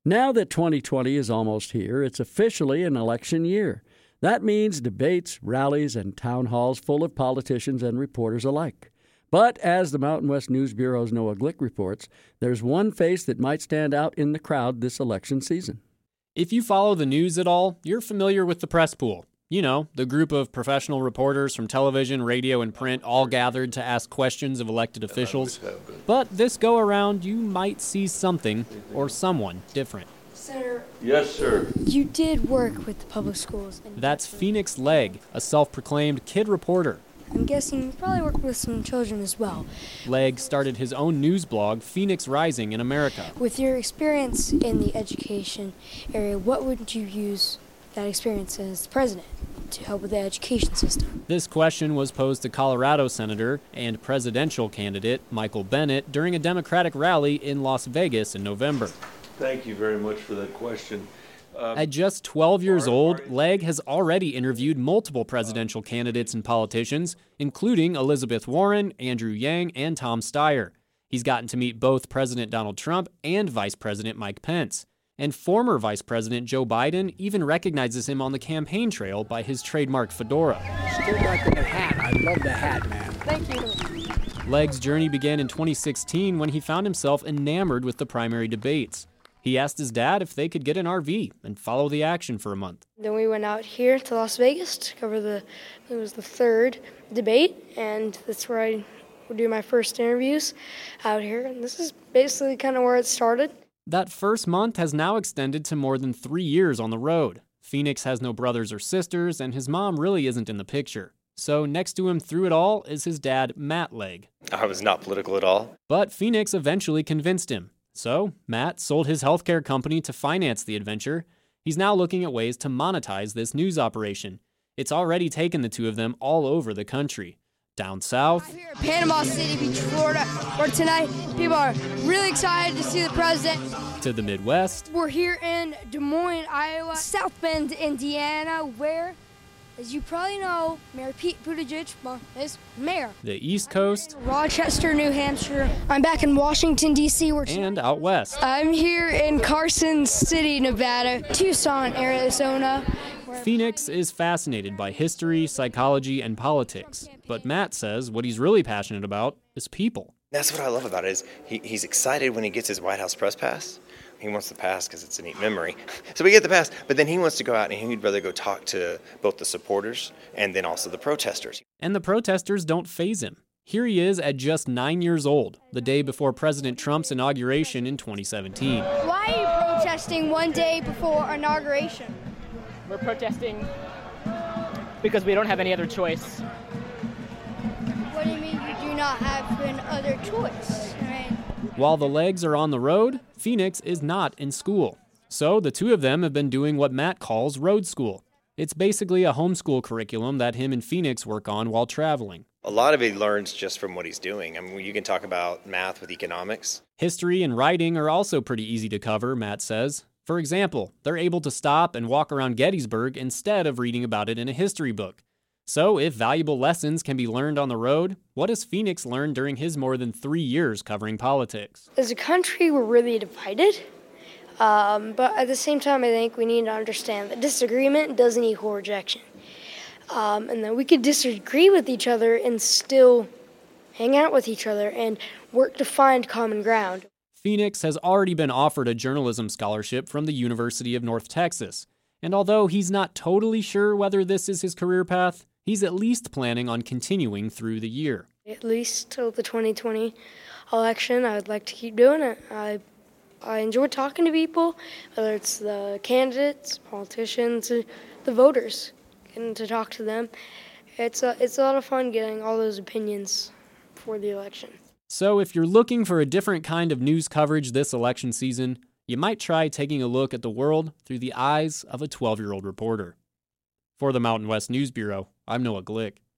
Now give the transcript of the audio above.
Now that 2020 is almost here, it's officially an election year. That means debates, rallies, and town halls full of politicians and reporters alike. But as the Mountain West News Bureau's Noah Glick reports, there's one face that might stand out in the crowd this election season. If you follow the news at all, you're familiar with the press pool. You know, the group of professional reporters from television, radio, and print all gathered to ask questions of elected officials. But this go-around, you might see something or someone different. Senator. Yes, sir. You did work with the public schools. That's Phoenix Legg, a self-proclaimed kid reporter. I'm guessing you probably worked with some children as well. Legg started his own news blog, Phoenix Rising in America. With your experience in the education area, what would you use that experience as president to help with the education system? This question was posed to Colorado Senator and presidential candidate Michael Bennet during a Democratic rally in Las Vegas in November. Thank you very much for that question. At just 12 years old, Legg has already interviewed multiple presidential candidates and politicians, including Elizabeth Warren, Andrew Yang, and Tom Steyer. He's gotten to meet both President Donald Trump and Vice President Mike Pence. And former Vice President Joe Biden even recognizes him on the campaign trail by his trademark fedora. Still got the hat. I love the hat, man. Thank you. Legg's journey began in 2016 when he found himself enamored with the primary debates. He asked his dad if they could get an RV and follow the action for a month. Then we went out here to Las Vegas to cover it was the third debate, and that's where I would do my first interviews out here. And this is basically kind of where it started. That first month has now extended to more than 3 years on the road. Phoenix has no brothers or sisters, and his mom really isn't in the picture. So next to him through it all is his dad, Matt Legg. I was not political at all. But Phoenix eventually convinced him. So Matt sold his healthcare company to finance the adventure. He's now looking at ways to monetize this news operation. It's already taken the two of them all over the country. Down south, Here at Panama City Beach, Florida, where tonight people are really excited to see the president. to the Midwest, We're here in Des Moines, Iowa, South Bend, Indiana, where, as you probably know, Mayor Pete Buttigieg is mayor. the East Coast, Rochester, New Hampshire. I'm back in Washington, D.C. and out west. I'm here in Carson City, Nevada, Tucson, Arizona. Phoenix is fascinated by history, psychology, and politics. But Matt says what he's really passionate about is people. That's what I love about it is he's excited when he gets his White House press pass. He wants the pass because it's a neat memory. So we get the pass, but then he wants to go out and he'd rather go talk to both the supporters and then also the protesters. And the protesters don't faze him. Here he is at just 9 years old, the day before President Trump's inauguration in 2017. Why are you protesting one day before inauguration? We're protesting because we don't have any other choice. What do you mean you do not have an other choice? While the Leggs are on the road, Phoenix is not in school. So the two of them have been doing what Matt calls road school. It's basically a homeschool curriculum that him and Phoenix work on while traveling. A lot of it he learns just from what he's doing. I mean, you can talk about math with economics. History and writing are also pretty easy to cover, Matt says. For example, they're able to stop and walk around Gettysburg instead of reading about it in a history book. So if valuable lessons can be learned on the road, what has Phoenix learned during his more than 3 years covering politics? As a country, we're really divided. But at the same time, I think we need to understand that disagreement doesn't equal rejection. And that we could disagree with each other and still hang out with each other and work to find common ground. Phoenix has already been offered a journalism scholarship from the University of North Texas. And although he's not totally sure whether this is his career path, he's at least planning on continuing through the year. At least till the 2020 election, I would like to keep doing it. I enjoy talking to people, whether it's the candidates, politicians, the voters, getting to talk to them. It's a lot of fun getting all those opinions for the election. So if you're looking for a different kind of news coverage this election season, you might try taking a look at the world through the eyes of a 12-year-old reporter. For the Mountain West News Bureau, I'm Noah Glick.